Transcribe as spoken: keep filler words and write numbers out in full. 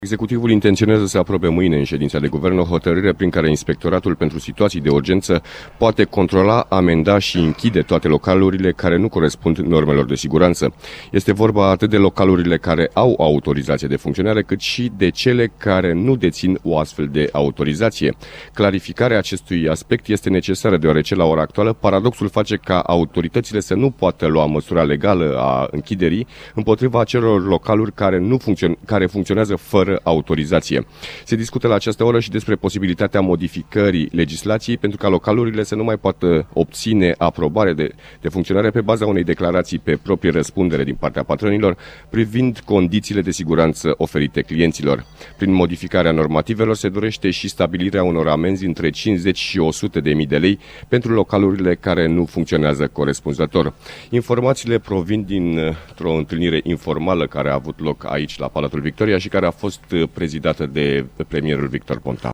Executivul intenționează să aprobe mâine în ședința de guvern o hotărâre prin care Inspectoratul pentru Situații de Urgență poate controla, amenda și închide toate localurile care nu corespund normelor de siguranță. Este vorba atât de localurile care au autorizație de funcționare, cât și de cele care nu dețin o astfel de autorizație. Clarificarea acestui aspect este necesară deoarece la ora actuală paradoxul face ca autoritățile să nu poată lua măsura legală a închiderii împotriva acelor localuri care, nu funcțion- care funcționează fără autorizație. Se discută la această oră și despre posibilitatea modificării legislației pentru ca localurile să nu mai poată obține aprobare de, de funcționare pe baza unei declarații pe proprie răspundere din partea patronilor privind condițiile de siguranță oferite clienților. Prin modificarea normativelor se dorește și stabilirea unor amenzi între cincizeci și o sută de mii de lei pentru localurile care nu funcționează corespunzător. Informațiile provin dintr-o întâlnire informală care a avut loc aici la Palatul Victoria și care a fost prezidată de premierul Victor Ponta.